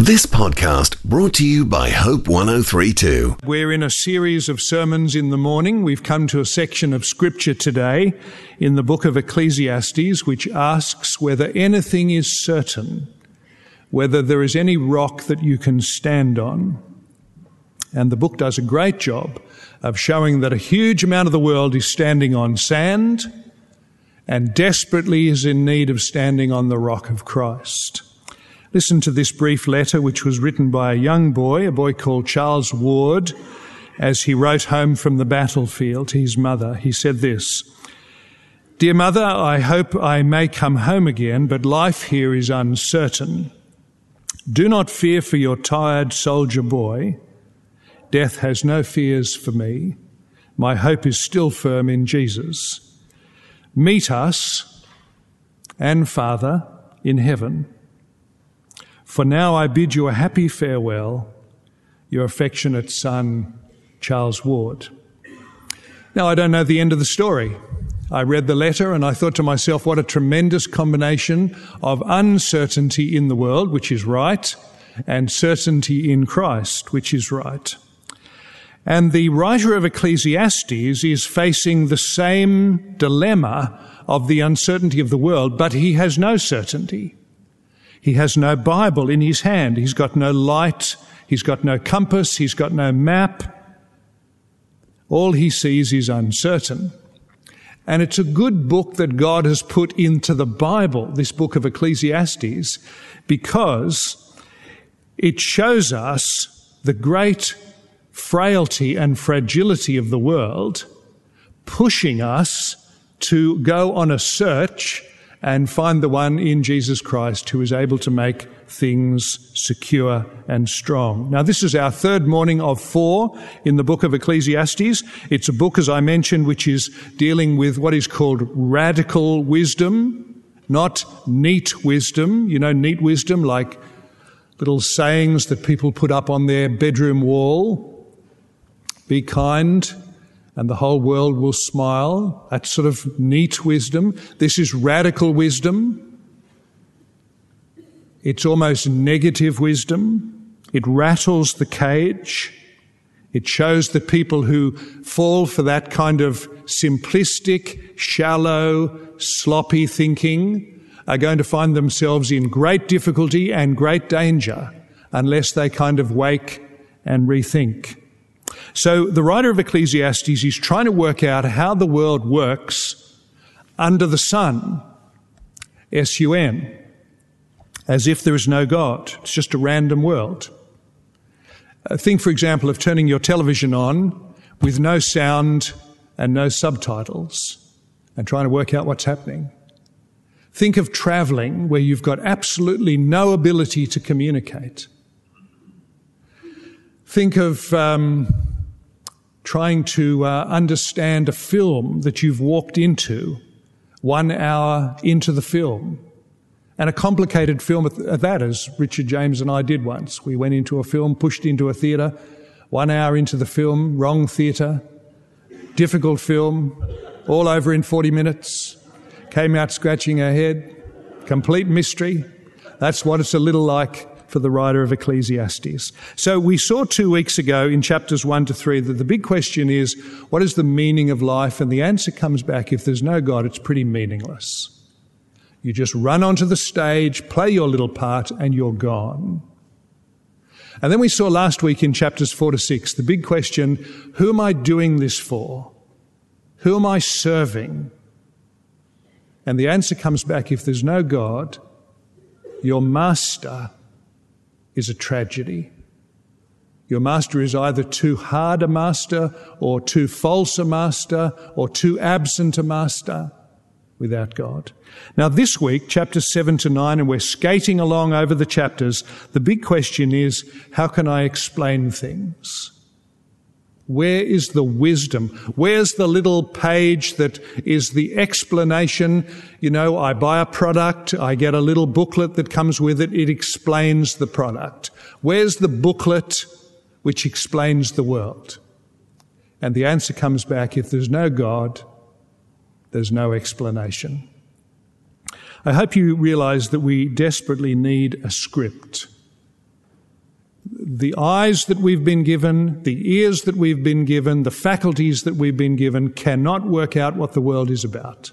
This podcast brought to you by Hope 103.2. We're in a series of sermons in the morning. We've come to a section of scripture today in the book of Ecclesiastes, which asks whether anything is certain, whether there is any rock that you can stand on. And the book does a great job of showing that a huge amount of the world is standing on sand and desperately is in need of standing on the rock of Christ. Listen to this brief letter which was written by a boy called Charles Ward, as he wrote home from the battlefield to his mother. He said this: "Dear Mother, I hope I may come home again, but life here is uncertain. Do not fear for your tired soldier boy. Death has no fears for me. My hope is still firm in Jesus. Meet us and Father in heaven. For now I bid you a happy farewell, your affectionate son, Charles Ward." Now, I don't know the end of the story. I read the letter and I thought to myself, what a tremendous combination of uncertainty in the world, which is right, and certainty in Christ, which is right. And the writer of Ecclesiastes is facing the same dilemma of the uncertainty of the world, but he has no certainty. He has no Bible in his hand. He's got no light. He's got no compass. He's got no map. All he sees is uncertain. And it's a good book that God has put into the Bible, this book of Ecclesiastes, because it shows us the great frailty and fragility of the world, pushing us to go on a search and find the one in Jesus Christ who is able to make things secure and strong. Now, this is our third morning of 4 in the book of Ecclesiastes. It's a book, as I mentioned, which is dealing with what is called radical wisdom, not neat wisdom. You know, neat wisdom, like little sayings that people put up on their bedroom wall. Be kind, and the whole world will smile. That's sort of neat wisdom. This is radical wisdom. It's almost negative wisdom. It rattles the cage. It shows that people who fall for that kind of simplistic, shallow, sloppy thinking are going to find themselves in great difficulty and great danger unless they kind of wake and rethink. So the writer of Ecclesiastes is trying to work out how the world works under the sun, S-U-N, as if there is no God. It's just a random world. Think, for example, of turning your television on with no sound and no subtitles and trying to work out what's happening. Think of travelling where you've got absolutely no ability to communicate. Think of trying to understand a film that you've walked into 1 hour into the film. And a complicated film at that, as Richard James and I did once. We went into a film, pushed into a theatre, 1 hour into the film, wrong theatre, difficult film, all over in 40 minutes, came out scratching our head, complete mystery. That's what it's a little like for the writer of Ecclesiastes. So we saw 2 weeks ago in chapters 1 to 3 that the big question is, what is the meaning of life? And the answer comes back, if there's no God, it's pretty meaningless. You just run onto the stage, play your little part, and you're gone. And then we saw last week in chapters 4 to 6, the big question, who am I doing this for? Who am I serving? And the answer comes back, if there's no God, your master is a tragedy. Your master is either too hard a master or too false a master or too absent a master without God. Now this week, chapters 7 to 9, and we're skating along over the chapters, the big question is, how can I explain things? Where is the wisdom? Where's the little page that is the explanation? You know, I buy a product, I get a little booklet that comes with it, it explains the product. Where's the booklet which explains the world? And the answer comes back, if there's no God, there's no explanation. I hope you realize that we desperately need a script. the eyes that we've been given, the ears that we've been given, the faculties that we've been given cannot work out what the world is about.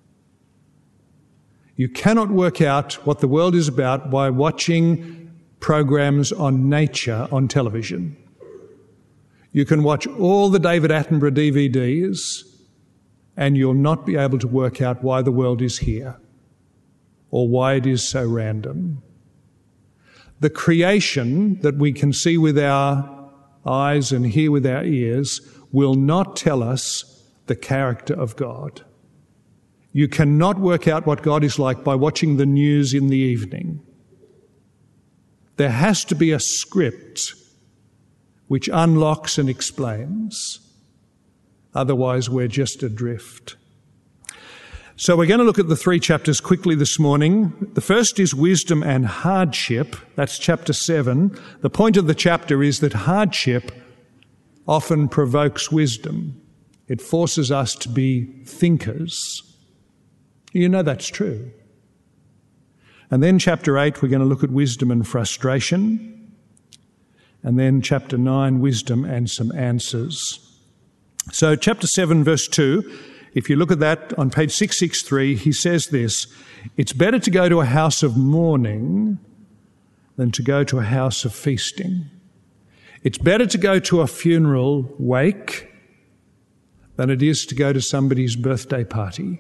You cannot work out what the world is about by watching programs on nature on television. You can watch all the David Attenborough DVDs and you'll not be able to work out why the world is here or why it is so random. The creation that we can see with our eyes and hear with our ears will not tell us the character of God. You cannot work out what God is like by watching the news in the evening. There has to be a script which unlocks and explains. Otherwise, we're just adrift. So we're going to look at the 3 chapters quickly this morning. The first is wisdom and hardship. That's chapter 7. The point of the chapter is that hardship often provokes wisdom. It forces us to be thinkers. You know that's true. And then chapter 8, we're going to look at wisdom and frustration. And then chapter 9, wisdom and some answers. So chapter 7, verse 2, if you look at that on page 663, he says this: it's better to go to a house of mourning than to go to a house of feasting. It's better to go to a funeral wake than it is to go to somebody's birthday party.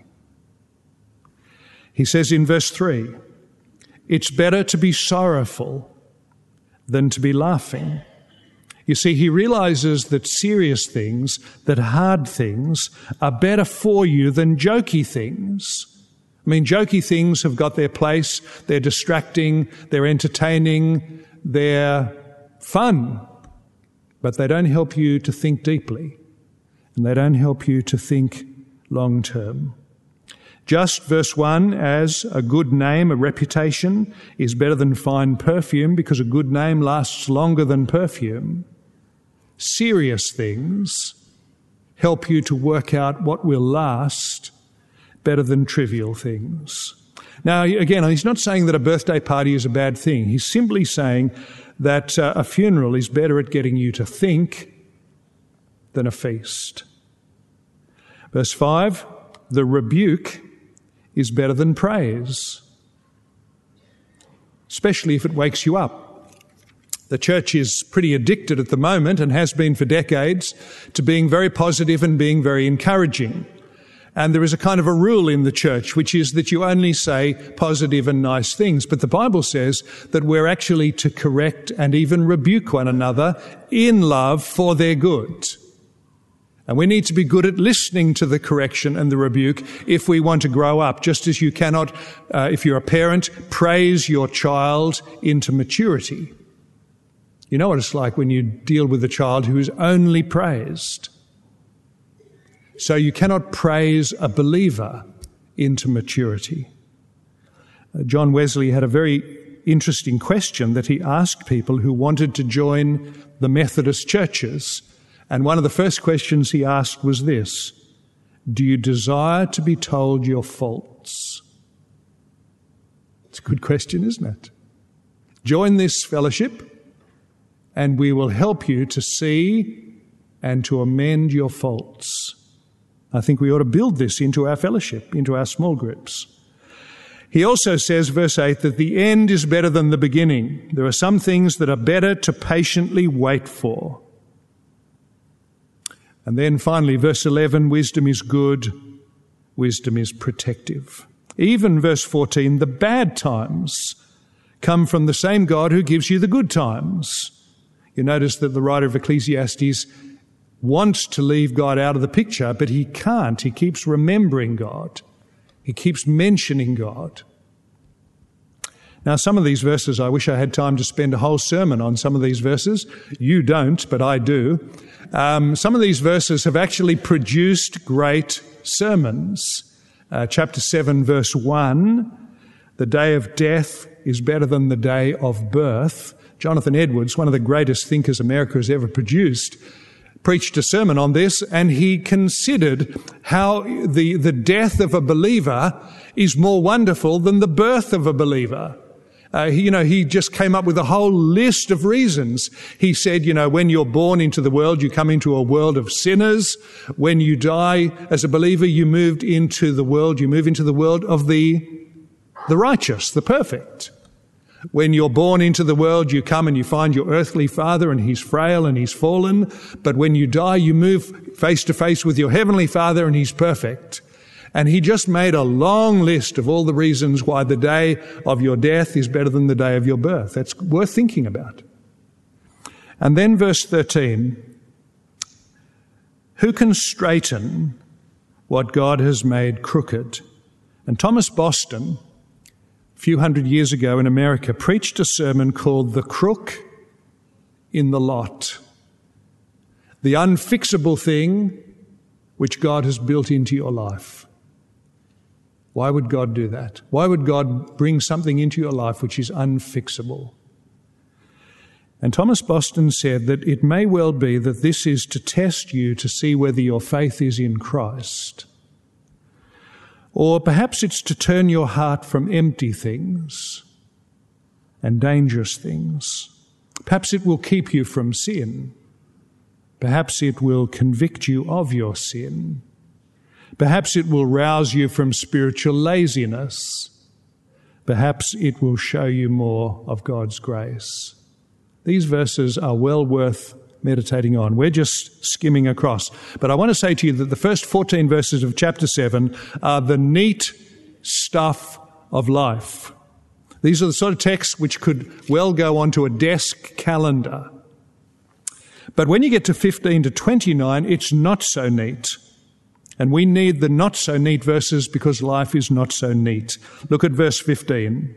He says in verse 3, it's better to be sorrowful than to be laughing. You see, he realizes that serious things, that hard things, are better for you than jokey things. I mean, jokey things have got their place. They're distracting, they're entertaining, they're fun, but they don't help you to think deeply, and they don't help you to think long term. Just verse 1, as a good name, a reputation, is better than fine perfume because a good name lasts longer than perfume. Serious things help you to work out what will last better than trivial things. Now, again, he's not saying that a birthday party is a bad thing. He's simply saying that a funeral is better at getting you to think than a feast. Verse 5, the rebuke is better than praise, especially if it wakes you up. The church is pretty addicted at the moment, and has been for decades, to being very positive and being very encouraging. And there is a kind of a rule in the church, which is that you only say positive and nice things. But the Bible says that we're actually to correct and even rebuke one another in love for their good. And we need to be good at listening to the correction and the rebuke if we want to grow up, just as you cannot, if you're a parent, praise your child into maturity. You know what it's like when you deal with a child who is only praised. So you cannot praise a believer into maturity. John Wesley had a very interesting question that he asked people who wanted to join the Methodist churches. And one of the first questions he asked was this: do you desire to be told your faults? It's a good question, isn't it? Join this fellowship and we will help you to see and to amend your faults. I think we ought to build this into our fellowship, into our small groups. He also says, verse 8, that the end is better than the beginning. There are some things that are better to patiently wait for. And then finally, verse 11, wisdom is good, wisdom is protective. Even verse 14, the bad times come from the same God who gives you the good times. You notice that the writer of Ecclesiastes wants to leave God out of the picture, but he can't. He keeps remembering God. He keeps mentioning God. Now, some of these verses, I wish I had time to spend a whole sermon on some of these verses. You don't, but I do. Some of these verses have actually produced great sermons. Chapter 7, verse 1, the day of death is better than the day of birth. Jonathan Edwards, one of the greatest thinkers America has ever produced, preached a sermon on this, and he considered how the death of a believer is more wonderful than the birth of a believer. He just came up with a whole list of reasons. He said, when you're born into the world, you come into a world of sinners. When you die as a believer, you move into the world of the righteous, the perfect. When you're born into the world, you come and you find your earthly father, and he's frail and he's fallen. But when you die, you move face to face with your heavenly Father, and he's perfect. And he just made a long list of all the reasons why the day of your death is better than the day of your birth. That's worth thinking about. And then verse 13, who can straighten what God has made crooked? And Thomas Boston, a few hundred years ago in America, preached a sermon called The Crook in the Lot. The unfixable thing which God has built into your life. Why would God do that? Why would God bring something into your life which is unfixable? And Thomas Boston said that it may well be that this is to test you to see whether your faith is in Christ. Or perhaps it's to turn your heart from empty things and dangerous things. Perhaps it will keep you from sin. Perhaps it will convict you of your sin. Perhaps it will rouse you from spiritual laziness. Perhaps it will show you more of God's grace. These verses are well worth meditating on. We're just skimming across. But I want to say to you that the first 14 verses of chapter 7 are the neat stuff of life. These are the sort of texts which could well go onto a desk calendar. But when you get to 15 to 29, it's not so neat. And we need the not so neat verses because life is not so neat. Look at verse 15.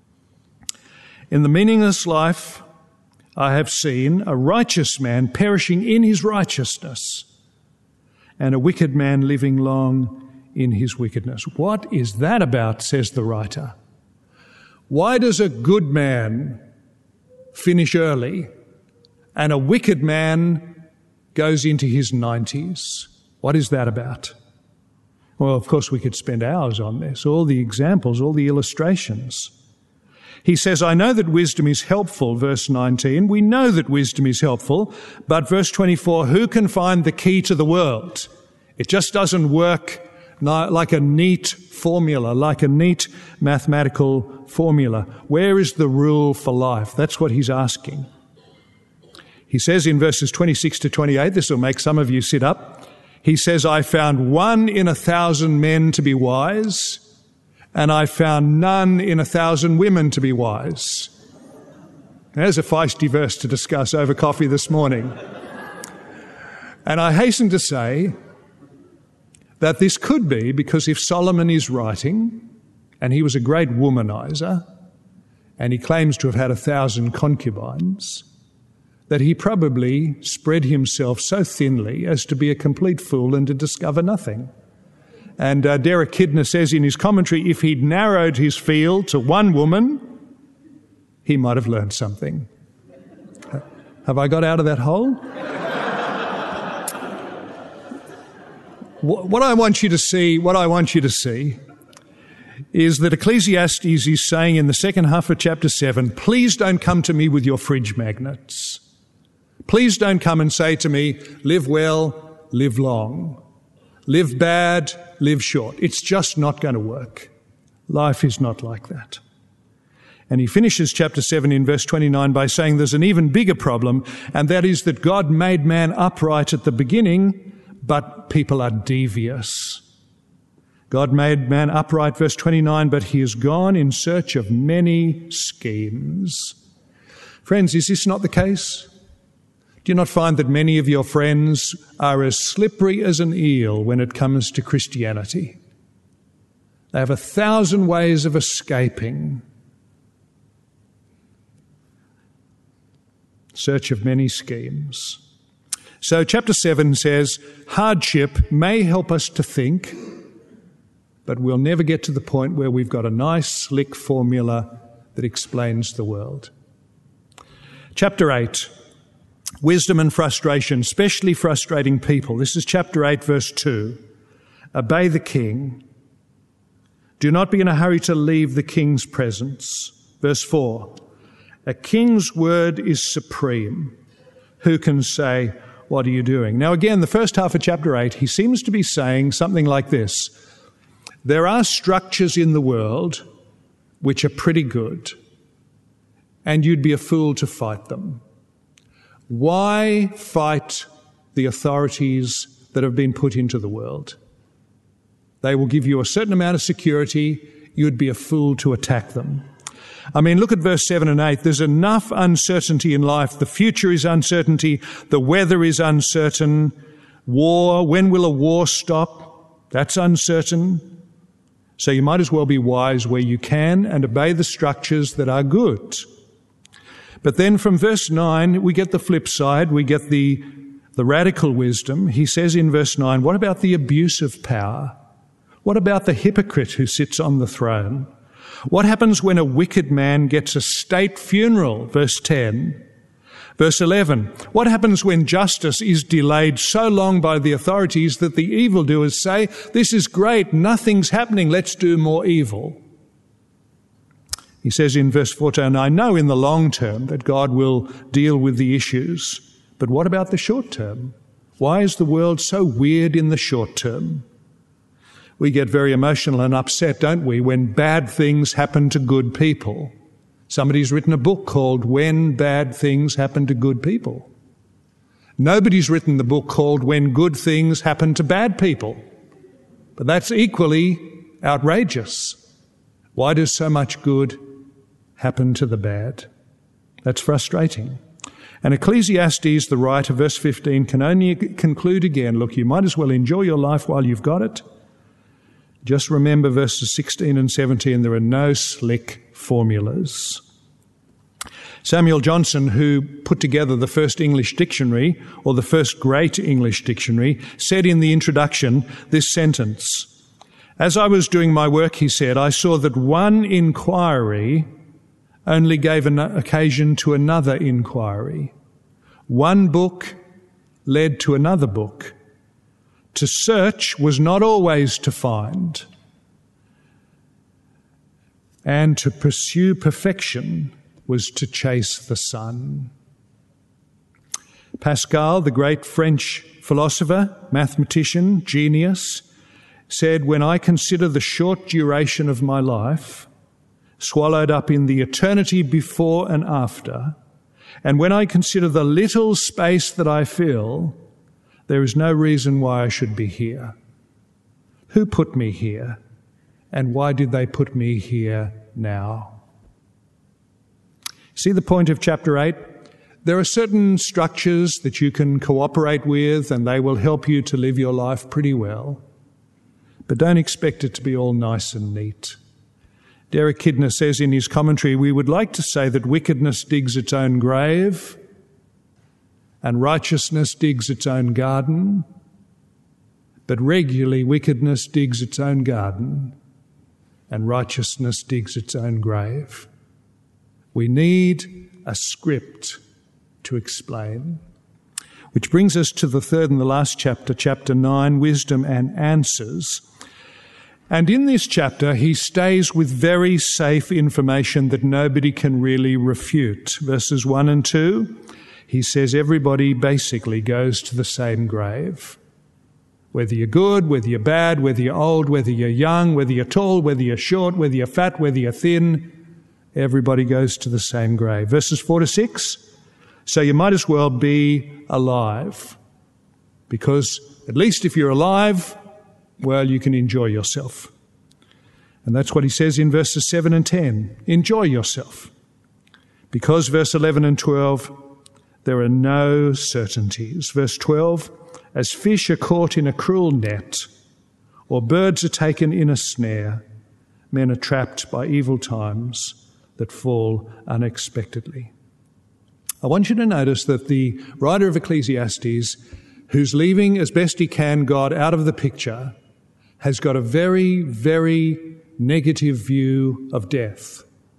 In the meaningless life, I have seen a righteous man perishing in his righteousness and a wicked man living long in his wickedness. What is that about, says the writer? Why does a good man finish early and a wicked man goes into his 90s? What is that about? Well, of course, we could spend hours on this, all the examples, all the illustrations. He says, I know that wisdom is helpful, verse 19. We know that wisdom is helpful, but verse 24, who can find the key to the world? It just doesn't work like a neat formula, like a neat mathematical formula. Where is the rule for life? That's what he's asking. He says in verses 26 to 28, this will make some of you sit up. He says, I found 1 in 1,000 men to be wise, and I found none in 1,000 women to be wise. There's a feisty verse to discuss over coffee this morning. And I hasten to say that this could be because if Solomon is writing, and he was a great womanizer, and he claims to have had 1,000 concubines, that he probably spread himself so thinly as to be a complete fool and to discover nothing. And Derek Kidner says in his commentary, if he'd narrowed his field to one woman, he might have learned something. Have I got out of that hole? What I want you to see is that Ecclesiastes is saying in the second half of chapter 7, please don't come to me with your fridge magnets. Please don't come and say to me, live well, live long. Live bad, live short. It's just not going to work. Life is not like that. And he finishes chapter 7 in verse 29 by saying there's an even bigger problem, and that is that God made man upright at the beginning, but people are devious. God made man upright, verse 29, but he has gone in search of many schemes. Friends, is this not the case? Do you not find that many of your friends are as slippery as an eel when it comes to Christianity? They have 1,000 ways of escaping. Search of many schemes. So chapter 7 says, hardship may help us to think, but we'll never get to the point where we've got a nice, slick formula that explains the world. Chapter 8. Wisdom and frustration, especially frustrating people. This is chapter 8, verse 2. Obey the king. Do not be in a hurry to leave the king's presence. Verse 4, a king's word is supreme. Who can say, what are you doing? Now again, the first half of chapter 8, he seems to be saying something like this. There are structures in the world which are pretty good, and you'd be a fool to fight them. Why fight the authorities that have been put into the world? They will give you a certain amount of security. You'd be a fool to attack them. I mean, look at verse 7 and 8. There's enough uncertainty in life. The future is uncertainty. The weather is uncertain. War, when will a war stop? That's uncertain. So you might as well be wise where you can and obey the structures that are good. But then from verse 9, we get the flip side. We get the radical wisdom. He says in verse 9, what about the abuse of power? What about the hypocrite who sits on the throne? What happens when a wicked man gets a state funeral? Verse 10. Verse 11. What happens when justice is delayed so long by the authorities that the evildoers say, this is great, nothing's happening, let's do more evil? He says in verse 14, I know in the long term that God will deal with the issues, but what about the short term? Why is the world so weird in the short term? We get very emotional and upset, don't we, when bad things happen to good people. Somebody's written a book called When Bad Things Happen to Good People. Nobody's written the book called When Good Things Happen to Bad People. But that's equally outrageous. Why does so much good happen to the bad? That's frustrating. And Ecclesiastes, the writer, verse 15, can only conclude again, look, you might as well enjoy your life while you've got it. Just remember verses 16 and 17, there are no slick formulas. Samuel Johnson, who put together the first English dictionary, or the first great English dictionary, said in the introduction this sentence. As I was doing my work, he said, I saw that one inquiry only gave an occasion to another inquiry. One book led to another book. To search was not always to find. And to pursue perfection was to chase the sun. Pascal, the great French philosopher, mathematician, genius, said, when I consider the short duration of my life, swallowed up in the eternity before and after, and when I consider the little space that I fill, there is no reason why I should be here. Who put me here? And why did they put me here now? See the point of chapter 8? There are certain structures that you can cooperate with and they will help you to live your life pretty well. But don't expect it to be all nice and neat. Derek Kidner says in his commentary, we would like to say that wickedness digs its own grave and righteousness digs its own garden, but regularly wickedness digs its own garden and righteousness digs its own grave. We need a script to explain. Which brings us to the third and the last chapter, chapter 9, Wisdom and Answers. And in this chapter, he stays with very safe information that nobody can really refute. Verses 1 and 2, he says everybody basically goes to the same grave. Whether you're good, whether you're bad, whether you're old, whether you're young, whether you're tall, whether you're short, whether you're fat, whether you're thin, everybody goes to the same grave. Verses 4 to 6, so you might as well be alive. Because at least if you're alive, well, you can enjoy yourself. And that's what he says in verses 7 and 10. Enjoy yourself. Because, verse 11 and 12, there are no certainties. Verse 12, as fish are caught in a cruel net, or birds are taken in a snare, men are trapped by evil times that fall unexpectedly. I want you to notice that the writer of Ecclesiastes, who's leaving as best he can God out of the picture, has got a very, very negative view of death.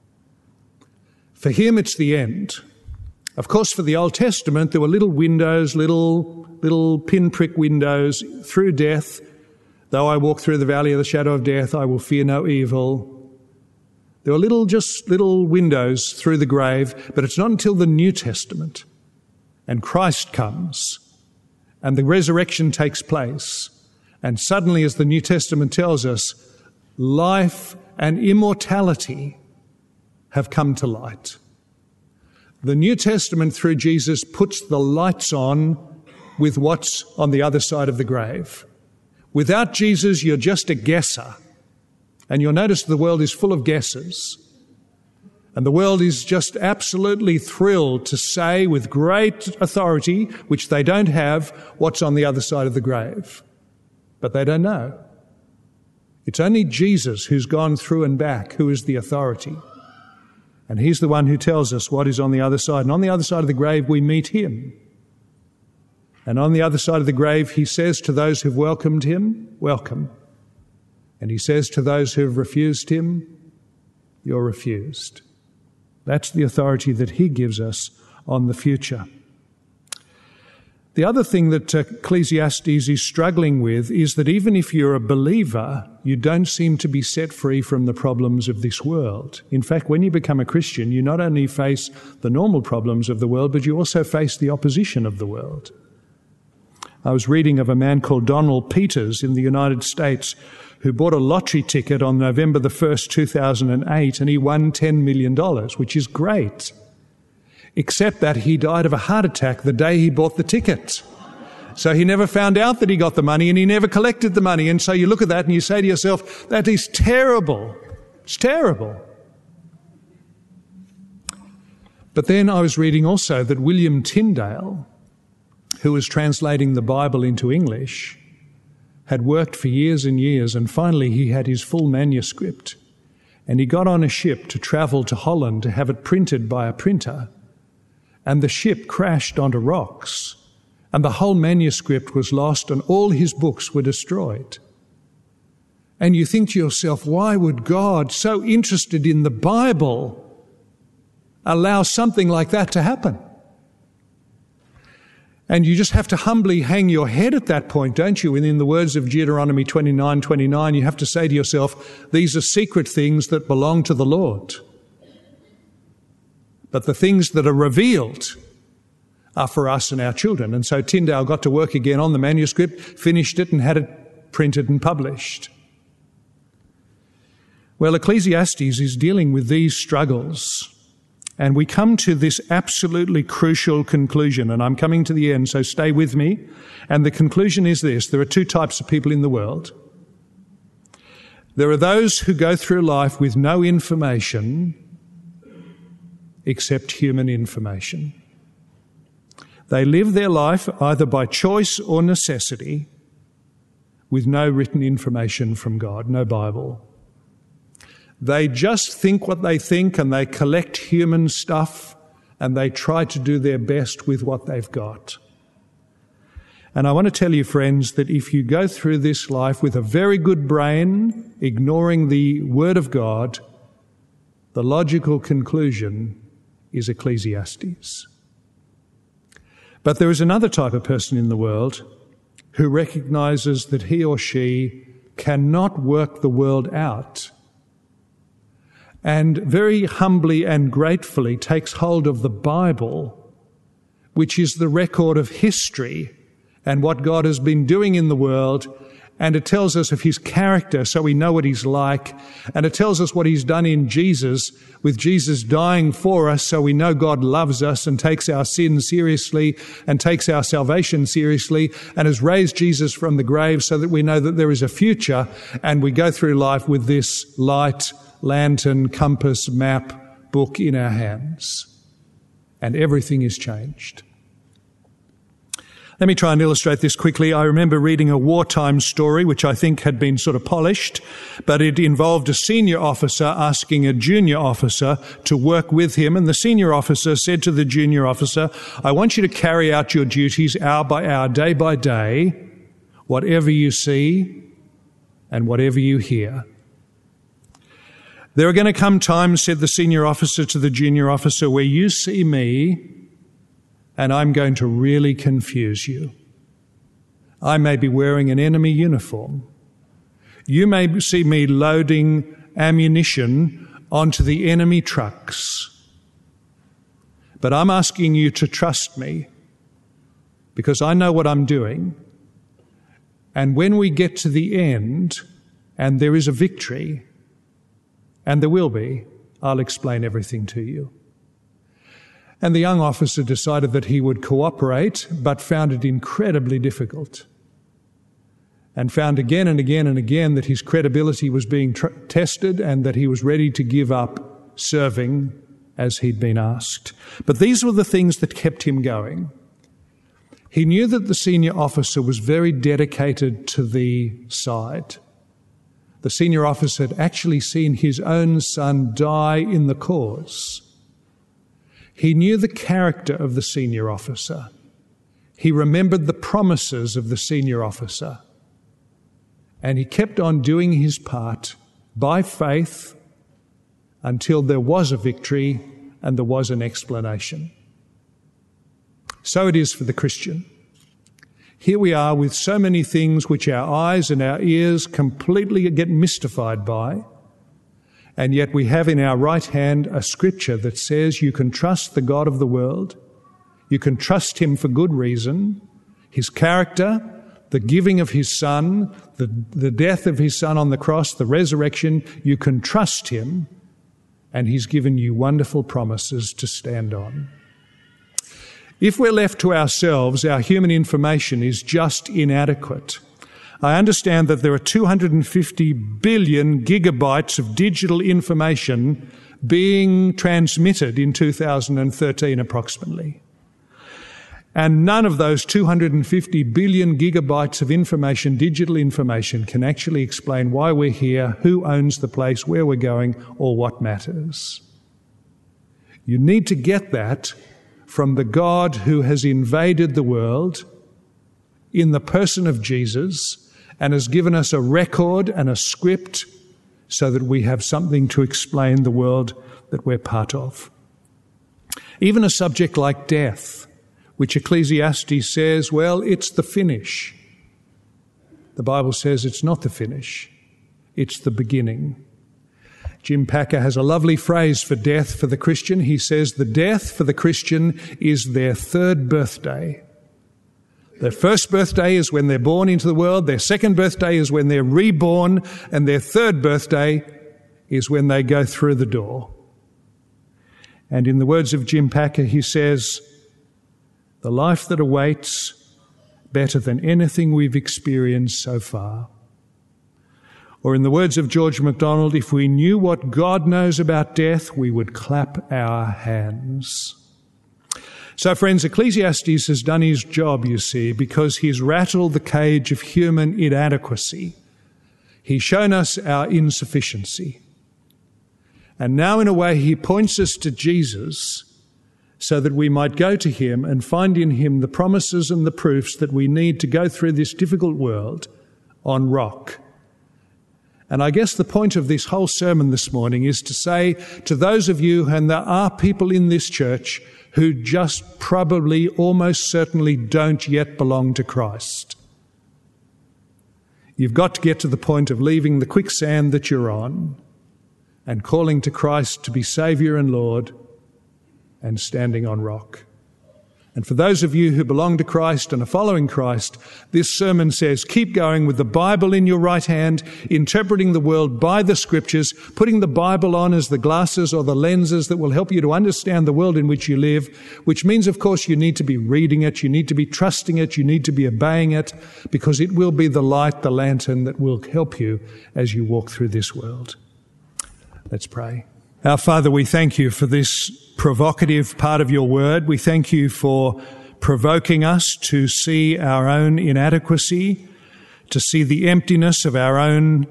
For him, it's the end. Of course, for the Old Testament, there were little windows, little pinprick windows through death. Though I walk through the valley of the shadow of death, I will fear no evil. There were just little windows through the grave, but it's not until the New Testament and Christ comes and the resurrection takes place. And suddenly, as the New Testament tells us, life and immortality have come to light. The New Testament, through Jesus, puts the lights on with what's on the other side of the grave. Without Jesus, you're just a guesser. And you'll notice the world is full of guesses. And the world is just absolutely thrilled to say with great authority, which they don't have, what's on the other side of the grave. But they don't know. It's only Jesus who's gone through and back who is the authority. And he's the one who tells us what is on the other side. And on the other side of the grave, we meet him. And on the other side of the grave, he says to those who've welcomed him, welcome. And he says to those who've refused him, you're refused. That's the authority that he gives us on the future. The other thing that Ecclesiastes is struggling with is that even if you're a believer, you don't seem to be set free from the problems of this world. In fact, when you become a Christian, you not only face the normal problems of the world, but you also face the opposition of the world. I was reading of a man called Donald Peters in the United States who bought a lottery ticket on November the 1st, 2008, and he won $10 million, which is great. Except that he died of a heart attack the day he bought the ticket. So he never found out that he got the money and he never collected the money. And so you look at that and you say to yourself, that is terrible. It's terrible. But then I was reading also that William Tyndale, who was translating the Bible into English, had worked for years and years, and finally he had his full manuscript. And he got on a ship to travel to Holland to have it printed by a printer. And the ship crashed onto rocks, and the whole manuscript was lost, and all his books were destroyed. And you think to yourself, why would God, so interested in the Bible, allow something like that to happen? And you just have to humbly hang your head at that point, don't you? And in the words of Deuteronomy 29:29, you have to say to yourself, these are secret things that belong to the Lord. But the things that are revealed are for us and our children. And so Tyndale got to work again on the manuscript, finished it and had it printed and published. Well, Ecclesiastes is dealing with these struggles. And we come to this absolutely crucial conclusion, and I'm coming to the end, so stay with me. And the conclusion is this: there are two types of people in the world. There are those who go through life with no information except human information. They live their life either by choice or necessity with no written information from God, no Bible. They just think what they think and they collect human stuff and they try to do their best with what they've got. And I want to tell you, friends, that if you go through this life with a very good brain, ignoring the Word of God, the logical conclusion is Ecclesiastes. But there is another type of person in the world who recognizes that he or she cannot work the world out, and very humbly and gratefully takes hold of the Bible, which is the record of history and what God has been doing in the world, and it tells us of his character so we know what he's like, and it tells us what he's done in Jesus, with Jesus dying for us so we know God loves us and takes our sin seriously and takes our salvation seriously, and has raised Jesus from the grave so that we know that there is a future, and we go through life with this light, lantern, compass, map, book in our hands. And everything is changed. Let me try and illustrate this quickly. I remember reading a wartime story, which I think had been sort of polished, but it involved a senior officer asking a junior officer to work with him. And the senior officer said to the junior officer, I want you to carry out your duties hour by hour, day by day, whatever you see and whatever you hear. There are going to come times, said the senior officer to the junior officer, where you see me and I'm going to really confuse you. I may be wearing an enemy uniform. You may see me loading ammunition onto the enemy trucks. But I'm asking you to trust me, because I know what I'm doing. And when we get to the end, and there is a victory, and there will be, I'll explain everything to you. And the young officer decided that he would cooperate, but found it incredibly difficult. And found again and again and again that his credibility was being tested and that he was ready to give up serving as he'd been asked. But these were the things that kept him going. He knew that the senior officer was very dedicated to the side. The senior officer had actually seen his own son die in the cause. He knew the character of the senior officer. He remembered the promises of the senior officer. And he kept on doing his part by faith until there was a victory and there was an explanation. So it is for the Christian. Here we are with so many things which our eyes and our ears completely get mystified by, and yet we have in our right hand a scripture that says you can trust the God of the world, you can trust him for good reason, his character, the giving of his son, the death of his son on the cross, the resurrection, you can trust him, and he's given you wonderful promises to stand on. If we're left to ourselves, our human information is just inadequate. I understand that there are 250 billion gigabytes of digital information being transmitted in 2013 approximately. And none of those 250 billion gigabytes of information, digital information, can actually explain why we're here, who owns the place, where we're going, or what matters. You need to get that from the God who has invaded the world in the person of Jesus and has given us a record and a script so that we have something to explain the world that we're part of. Even a subject like death, which Ecclesiastes says, well, it's the finish. The Bible says it's not the finish, it's the beginning. Jim Packer has a lovely phrase for death for the Christian. He says the death for the Christian is their third birthday. Their first birthday is when they're born into the world, their second birthday is when they're reborn, and their third birthday is when they go through the door. And in the words of Jim Packer, he says, the life that awaits, better than anything we've experienced so far. Or in the words of George MacDonald, if we knew what God knows about death, we would clap our hands. So friends, Ecclesiastes has done his job, you see, because he's rattled the cage of human inadequacy. He's shown us our insufficiency. And now in a way he points us to Jesus so that we might go to him and find in him the promises and the proofs that we need to go through this difficult world on rock. And I guess the point of this whole sermon this morning is to say to those of you, and there are people in this church who just probably, almost certainly don't yet belong to Christ. You've got to get to the point of leaving the quicksand that you're on and calling to Christ to be Saviour and Lord and standing on rock. And for those of you who belong to Christ and are following Christ, this sermon says, keep going with the Bible in your right hand, interpreting the world by the Scriptures, putting the Bible on as the glasses or the lenses that will help you to understand the world in which you live, which means, of course, you need to be reading it, you need to be trusting it, you need to be obeying it, because it will be the light, the lantern that will help you as you walk through this world. Let's pray. Our Father, we thank you for this provocative part of your word. We thank you for provoking us to see our own inadequacy, to see the emptiness of our own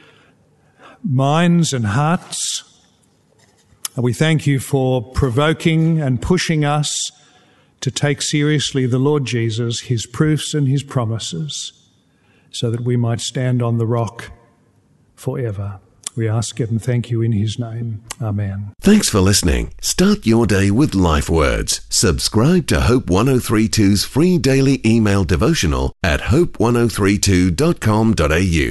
minds and hearts. And we thank you for provoking and pushing us to take seriously the Lord Jesus, his proofs and his promises, so that we might stand on the rock forever. We ask it and thank you in his name. Amen. Thanks for listening. Start your day with Life Words. Subscribe to Hope 1032's free daily email devotional at hope1032.com.au.